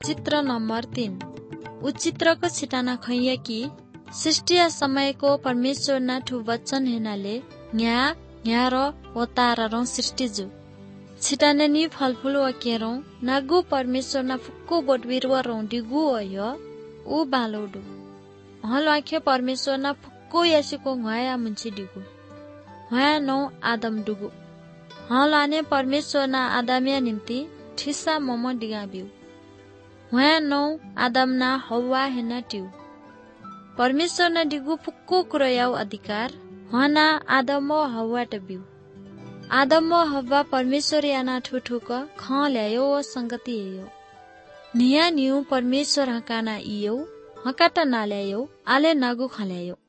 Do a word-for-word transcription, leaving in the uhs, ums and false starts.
चित्र नम्बर तीन। ऊ चित्रको छिटाना खैया कि सृष्टिया समयको परमेश्वर ना ठु वचन हेनाले न्या न्या र वतारा रौ सृष्टि जु छिटाने नि फलफूल व केरौ नागु परमेश्वर ना फुक्को बोट बिरुवा रौ डिगु अयो ऊ बालोडु हल आखे परमेश्वर ना फुक्को यासीको घया मुन्छी डिगु हया नौ आदम डुगु हल आने परमेश्वर ना आदमिया निम्ति ठिसा मम डिगाबिउ हया नौ आदम ना हवा हेना ट्यु परमेश्वर ना डिगु फुक्को कुरयाउ अधिकार हना आदम व हवा टबिउ आदम व हवा परमेश्वर याना ठुठुक ख ल्यायो व संगति हेयो निया निउ परमेश्वर हकाना इयो हकाटा ना ल्यायो आले नागु खल्यायो